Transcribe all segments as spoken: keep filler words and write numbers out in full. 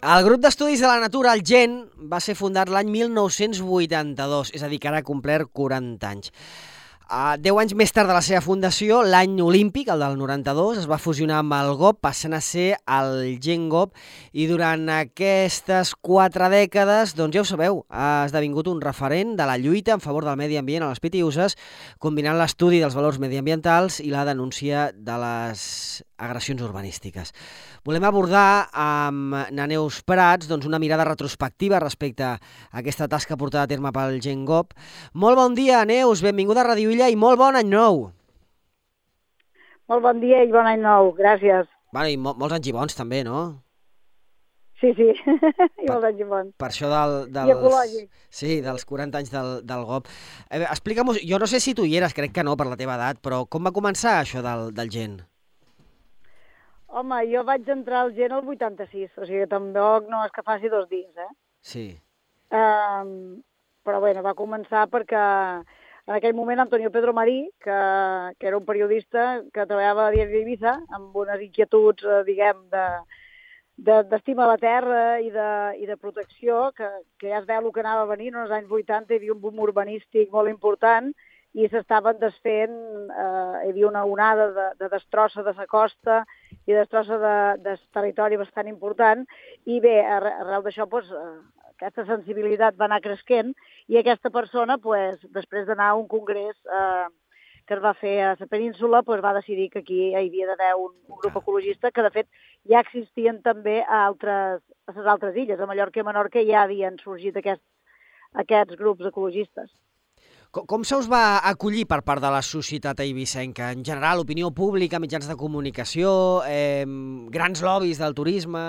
El grup d'estudis de la natura, el GEN, va ser fundat l'any mil nou-cents vuitanta-dos, és a dir, que ara ha complert quaranta anys. Uh, deu anys més tard de la seva fundació, l'any olímpic, el del noranta-dos, es va fusionar amb el G O P, passant a ser el GEN G O P, i durant aquestes quatre dècades, doncs ja ho sabeu, ha esdevingut un referent de la lluita en favor del medi ambient a les Pitiüses, combinant l'estudi dels valors mediambientals i la denúncia de les agressions urbanístiques. Volem abordar amb na Neus Prats doncs, una mirada retrospectiva respecte a aquesta tasca portada a terme pel GEN G O P. Molt bon dia, Neus, benvinguda a Radio Illa i molt bon any nou. Molt bon dia i bon any nou, gràcies. Bueno, i mol molts anys i bons també, no? Sí, sí, i molts anys i bons. Per això del, dels... I ecològic. Sí, dels quaranta anys del, del G O P. Eh, Explica'm, jo no sé si tu hi eres, crec que no, per la teva edat, però com va començar això del, del GEN? Home, jo vaig entrar al GEN el vuitanta-sis, o sigui que tampoc no és que faci dos dies, eh? Sí. Um, però bueno, va començar perquè en aquell moment Antonio Pedro Marí, que, que era un periodista que treballava a Diari d'Ibiza, amb unes inquietuds, eh, diguem, de d'estima a la terra i de, i de protecció, que, que ja es veu el que anava venint, en els anys vuitanta hi havia un boom urbanístic molt important i s'estaven desfent, eh, hi havia una onada de, de destrossa de la costa i destrossa de, de territori bastant important, i bé, arreu d'això, doncs, eh, aquesta sensibilitat va anar creixent, i aquesta persona, pues, després d'anar a un congrés eh, que es va fer a la península, pues, va decidir que aquí hi havia d'haver un, un grup ecologista, que de fet ja existien també a, altres, a les altres illes, a Mallorca i a Menorca ja havien sorgit aquests, aquests grups ecologistes. Com, com se us va acollir per part de la societat eivissenca? En general, opinió pública, mitjans de comunicació, eh, grans lobbies del turisme...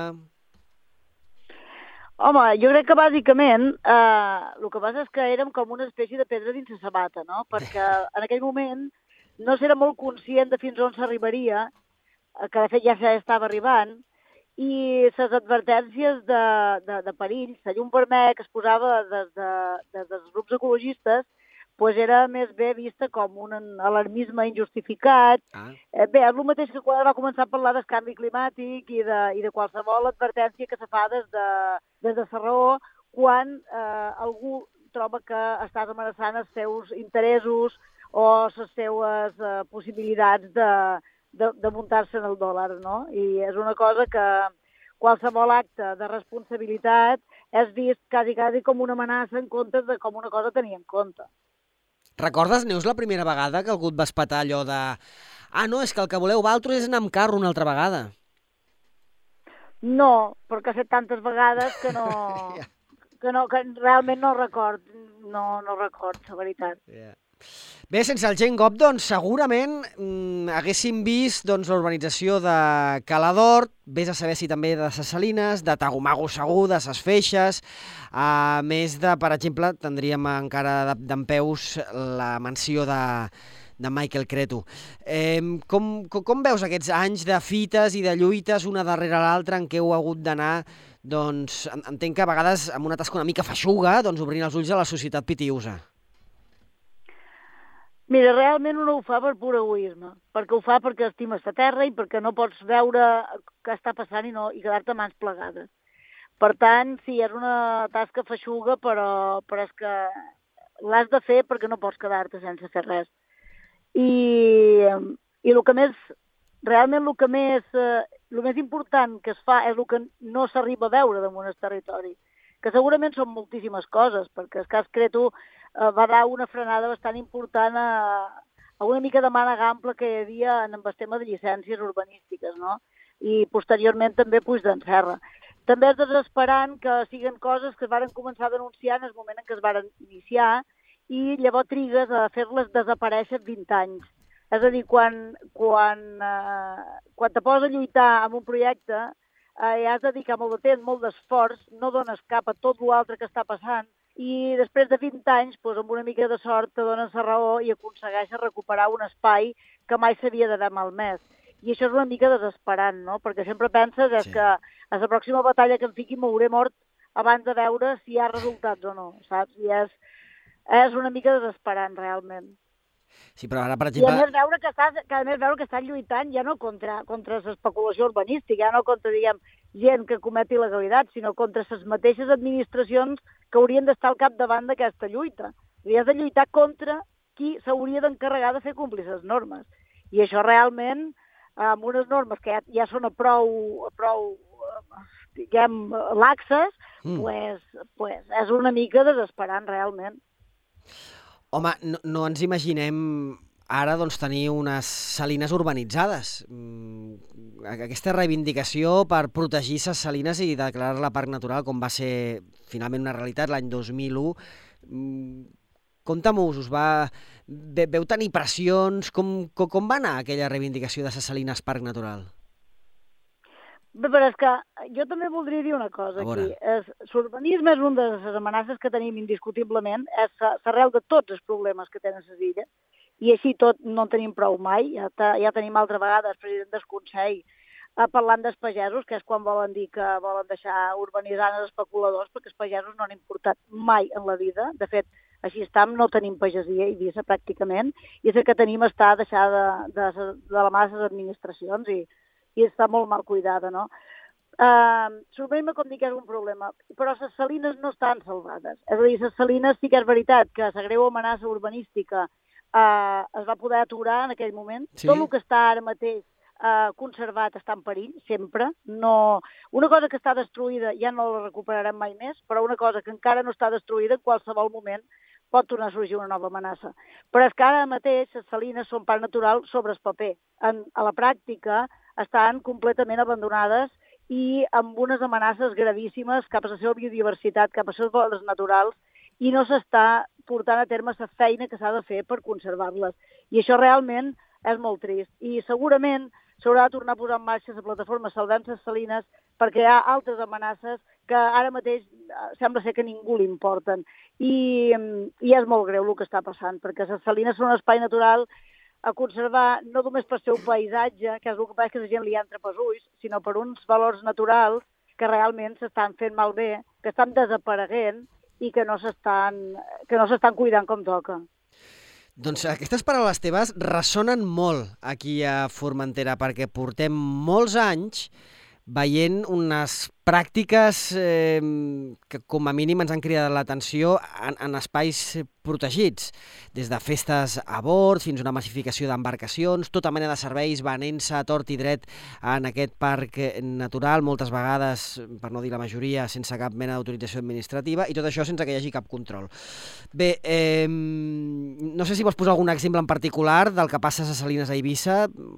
Home, jo crec que bàsicament eh, el que passa és que érem com una espècie de pedra dins la sabata, no? Perquè en aquell moment no s'era molt conscient de fins on s'arribaria, que de fet ja s'estava arribant, i les advertències de, de, de perill, la llum vermella que es posava des, de, des dels grups ecologistes, pues era més bé vista com un alarmisme injustificat. Ah. Eh, bé, és el mateix que quan va començar a parlar del canvi climàtic i de, i de qualsevol advertència que se fa des de, des de la raó quan eh, algú troba que estàs amenaçant els seus interessos o les seues eh, possibilitats de, de, de muntar-se en el dòlar, no? I és una cosa que qualsevol acte de responsabilitat és vist quasi, quasi com una amenaça en comptes de com una cosa a tenir en compte. Recordes, Neus, la primera vegada que algú et va espatar allò de ah, no, és que el que voleu vosaltres és anar amb carro una altra vegada? No, perquè ha fet tantes vegades que no... yeah. que no que realment no record, no, no record, la veritat. Yeah. Bé, sense el GEN G O P, doncs, segurament mmm, haguéssim vist doncs, l'urbanització de Cala d'Hort, vés a saber si també de ses Salines, de Tagomago segur, de ses Feixes, a més de, per exemple, tindríem encara dempeus la mansió de, de Michael Cretu. Eh, com, com, com veus aquests anys de fites i de lluites una darrere l'altra en què heu hagut d'anar, doncs, entenc que a vegades amb una tasca una mica feixuga, doncs, obrint els ulls a la societat pitiüsa? Mira, realment uno ho fa per pur egoisme, perquè ho fa perquè estimes la terra i perquè no pots veure què està passant i, no, i quedar-te mans plegades. Per tant, sí, és una tasca feixuga, però, però és que l'has de fer perquè no pots quedar-te sense fer res. I, i el que més, realment el que més, el més important que es fa és el que no s'arriba a veure damunt el territori, que segurament són moltíssimes coses, perquè el cas Cretu eh, va dar una frenada bastant important a, a una mica de mànega ampla que hi havia en el tema de llicències urbanístiques, no? I posteriorment també Puigdent Serra. També és desesperant que siguin coses que es varen començar a denunciar en el moment en què es varen iniciar i llavors trigues a fer-les desaparèixer vint anys. És a dir, quan, quan, eh, quan te poses a lluitar amb un projecte, eh, has de dedicar molt de temps, molt d'esforç, no dones cap a tot l'altre que està passant, i després de vint anys, doncs, amb una mica de sort, te dones la raó i aconsegueixes recuperar un espai que mai s'havia d'haver malmès. I això és una mica desesperant, no? Perquè sempre penses és sí. que a la pròxima batalla que em fiqui m'hauré mort abans de veure si hi ha resultats o no, saps? I és, és una mica desesperant, realment. Sí, però ara, per I a exemple... més veure que estàs, que a més veure que estan lluitant ja no contra, contra l'especulació urbanística, ja no contra, diguem, gent que comet il·legalitat, sinó contra les mateixes administracions que haurien d'estar al capdavant d'aquesta lluita. I has de lluitar contra qui s'hauria d'encarregar de fer complir les normes. I això realment, amb unes normes que ja, ja són a prou, a prou diguem, laxes, Mm. pues, pues és una mica desesperant, realment. Home, no, no ens imaginem ara doncs, tenir unes salines urbanitzades. Mm, aquesta reivindicació per protegir les salines i declarar-la parc natural, com va ser finalment una realitat l'any dos mil u, mm, compta-m'ho, us va... Ve, veu tenir pressions? Com, com, com va anar aquella reivindicació de les salines parc natural? Bé, però és que jo també voldria dir una cosa aquí. L'urbanisme és una de les amenaces que tenim indiscutiblement, és l'arrel de tots els problemes que tenen les illes, i així tot no en tenim prou mai. Ja, ja tenim altra vegada el president del Consell eh, parlant dels pagesos, que és quan volen dir que volen deixar urbanitzant els especuladors, perquè els pagesos no han importat mai en la vida. De fet, així estam, no tenim pagesia a Eivissa pràcticament, i és el que tenim està deixada de, de, de la mà de les administracions, i i està molt mal cuidada, no? Uh, L'urbanisme, com dic, és un problema, però les salines no estan salvades. És a dir, les salines sí que és veritat que la greu amenaça urbanística uh, es va poder aturar en aquell moment. Sí. Tot el que està ara mateix uh, conservat està en perill, sempre. No... Una cosa que està destruïda ja no la recuperarem mai més, però una cosa que encara no està destruïda en qualsevol moment pot tornar a sorgir una nova amenaça. Però és que ara mateix les salines són parc natural sobre el paper. En, a la pràctica estan completament abandonades i amb unes amenaces gravíssimes cap a la seva biodiversitat, cap a les seus valors naturals, i no s'està portant a terme la feina que s'ha de fer per conservar-les. I això realment és molt trist. I segurament s'haurà de tornar a posar en marxa la plataforma Salvem les Salines perquè hi ha altres amenaces que ara mateix sembla ser que a ningú li importen. I, i és molt greu el que està passant, perquè les salines són un espai natural a conservar no només pel seu paisatge, que és el que passa que la gent li entra pels ulls, sinó per uns valors naturals que realment s'estan fent malbé, que estan desapareguent i que no s'estan que no s'estan cuidant com toca. Doncs aquestes paraules teves ressonen molt aquí a Formentera, perquè portem molts anys veient unes pràctiques eh, que com a mínim ens han cridat l'atenció en, en espais protegits, des de festes a bord fins a una massificació d'embarcacions, tota mena de serveis venent-se a tort i dret en aquest parc natural, moltes vegades, per no dir la majoria, sense cap mena d'autorització administrativa, i tot això sense que hi hagi cap control. Bé, eh, no sé si vols posar algun exemple en particular del que passa a les salines a Eivissa.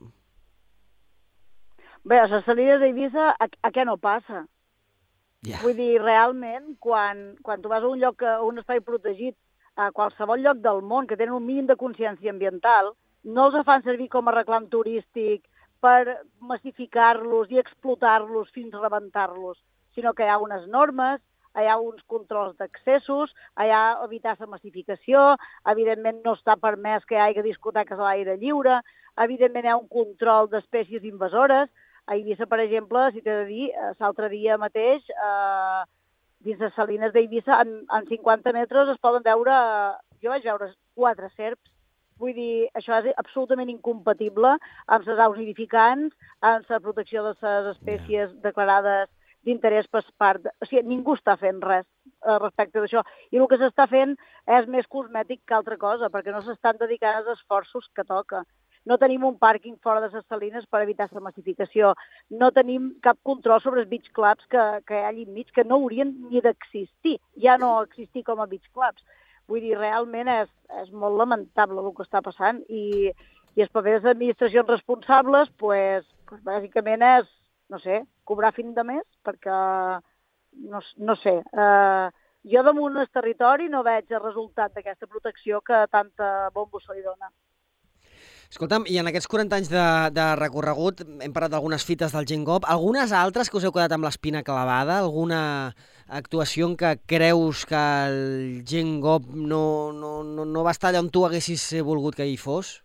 Bé, a les salines d'Eivissa, a, a què no passa? Yeah. Vull dir, realment, quan, quan tu vas a un lloc, a un espai protegit, a qualsevol lloc del món que tenen un mínim de consciència ambiental, no els fan servir com a reclam turístic per massificar-los i explotar-los fins a rebentar-los, sinó que hi ha unes normes, hi ha uns controls d'accessos, hi ha evitar la massificació, evidentment no està permès que hi hagi discoteques a l'aire lliure, evidentment hi ha un control d'espècies invasores. A Eivissa, per exemple, si t'he de dir, l'altre dia mateix, eh, dins de salines d'Eivissa, en, en cinquanta metres es poden veure, jo vaig veure quatre serps. Vull dir, això és absolutament incompatible amb les aus nidificants, amb la protecció de les espècies yeah. declarades d'interès per part... O sigui, ningú està fent res eh, respecte d'això. I el que s'està fent és més cosmètic que altra cosa, perquè no s'estan dedicant els esforços que toca. No tenim un pàrquing fora de les salines per evitar la massificació. No tenim cap control sobre els beach clubs que, que hi ha allà enmig, que no haurien ni d'existir. Ja no existir com a beach clubs. Vull dir, realment és, és molt lamentable el que està passant i, i els papers d'administracions responsables, pues, pues, bàsicament és, no sé, cobrar fin de mes, perquè, no, no sé, eh, jo damunt el territori no veig el resultat d'aquesta protecció que tanta bombo se li dona. Escolta'm, i en aquests quaranta anys de, de recorregut hem parlat d'algunes fites del Gen Gop, algunes altres que us heu quedat amb l'espina clavada? Alguna actuació en què creus que el Gen Gop no, no, no, no va estar allà on tu haguessis volgut que hi fos?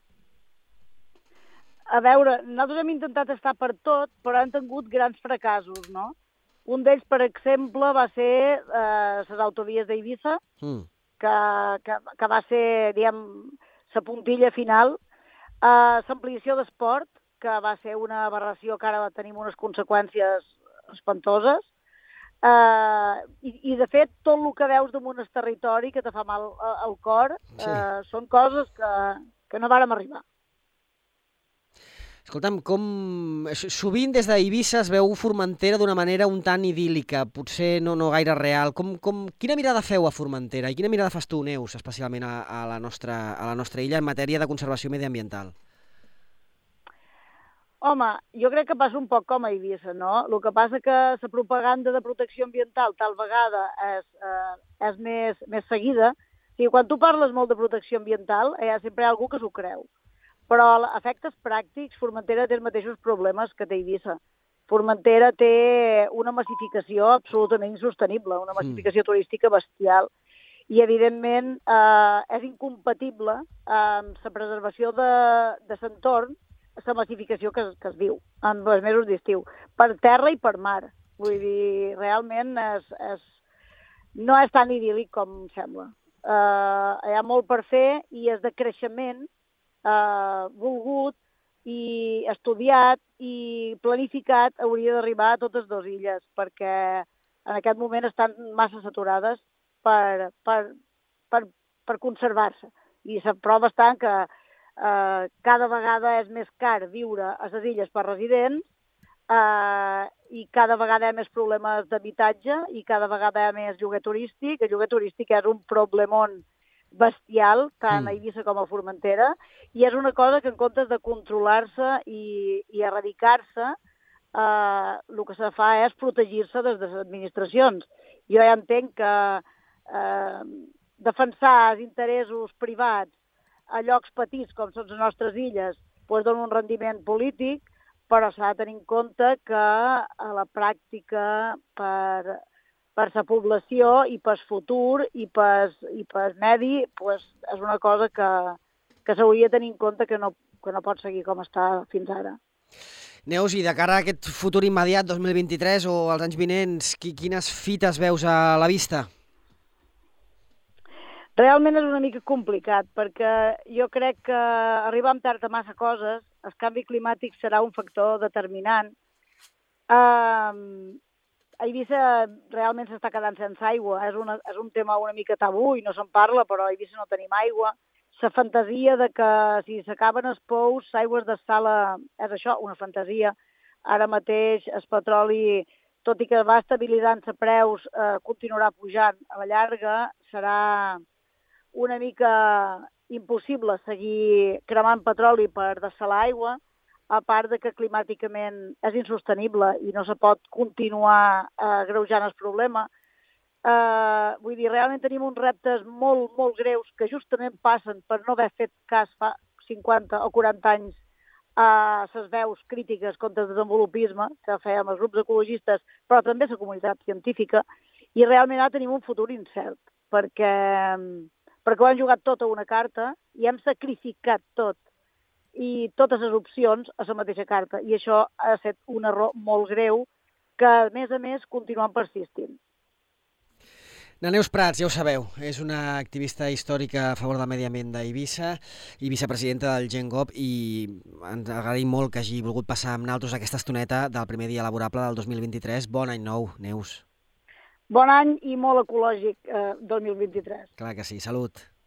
A veure, nosaltres hem intentat estar per tot, però hem tingut grans fracassos, no? Un d'ells, per exemple, va ser eh, les autovies d'Eivissa, mm. que, que, que va ser, diguem, la puntilla final. Uh, l'ampliació d'esport, que va ser una aberració que ara tenim unes conseqüències espantoses. Uh, i, I, de fet, tot el que veus damunt el territori que te fa mal al cor uh, sí. són coses que, que no vàrem arribar. Escolta'm, com... sovint des d'Eivissa es veu Formentera d'una manera un tant idíl·lica, potser no, no gaire real. Com, com... Quina mirada feu a Formentera i quina mirada fas tu, Neus, especialment a, a, la nostra, a la nostra illa en matèria de conservació mediambiental? Home, jo crec que passa un poc com a Eivissa, no? El que passa que la propaganda de protecció ambiental tal vegada és, eh, és més, més seguida. O sigui, quan tu parles molt de protecció ambiental, hi ha sempre algú que s'ho creu. Però a efectes pràctics, Formentera té els mateixos problemes que té Eivissa. Formentera té una massificació absolutament insostenible, una massificació mm. turística bestial. I, evidentment, eh, és incompatible amb la preservació de, de l'entorn, la massificació que, que es viu en els mesos d'estiu, per terra i per mar. Vull dir, realment és, és, no és tan idíl·lic com sembla. Eh, hi ha molt per fer i és de creixement eh, volgut i estudiat i planificat hauria d'arribar a totes dues illes, perquè en aquest moment estan massa saturades per, per, per, per conservar-se. I la prova està que eh, cada vegada és més car viure a les illes per residents eh, i cada vegada hi ha més problemes d'habitatge i cada vegada hi ha més lloguer turístic. El lloguer turístic és un problemon bestial, tant a Eivissa com a Formentera, i és una cosa que en comptes de controlar-se i, i erradicar-se, eh, el que se fa és protegir-se des de les administracions. Jo ja entenc que eh, defensar els interessos privats a llocs petits com són les nostres illes pues, dona un rendiment polític, però s'ha de tenir en compte que a la pràctica per... per la població i pel futur i pel, i pel medi, pues, és una cosa que, que s'hauria de tenir en compte que no, que no pot seguir com està fins ara. Neus, i de cara a aquest futur immediat, dos mil vint-i-tres o als anys vinents, quines fites veus a la vista? Realment és una mica complicat, perquè jo crec que arribar amb tard a massa coses, el canvi climàtic serà un factor determinant. Uh, A Eivissa realment s'està quedant sense aigua. És, una, és un tema una mica tabú i no se'n parla, però a Eivissa no tenim aigua. La fantasia de que si s'acaben els pous, l'aigua es dessala, és això, una fantasia. Ara mateix el petroli, tot i que va estabilitzant els preus, eh, continuarà pujant. A la llarga serà una mica impossible seguir cremant petroli per dessalar aigua, a part de que climàticament és insostenible i no se pot continuar eh, greujant el problema. Eh, vull dir, realment tenim uns reptes molt, molt greus que justament passen per no haver fet cas fa cinquanta o quaranta anys a les veus crítiques contra el desenvolupisme que fèiem els grups ecologistes, però també la comunitat científica, i realment ara tenim un futur incert, perquè, perquè ho hem jugat tot a una carta i hem sacrificat tot i totes les opcions a la mateixa carta. I això ha estat un error molt greu que, a més a més, continuen persistint. La Neus Prats, ja ho sabeu, és una activista històrica a favor del medi ambient d'Eivissa i vicepresidenta del GenGov, i ens agraïm molt que hagi volgut passar amb nosaltres aquesta estoneta del primer dia laborable del dos mil vint-i-tres. Bon any nou, Neus. Bon any i molt ecològic eh, dos mil vint-i-tres. Clar que sí. Salut.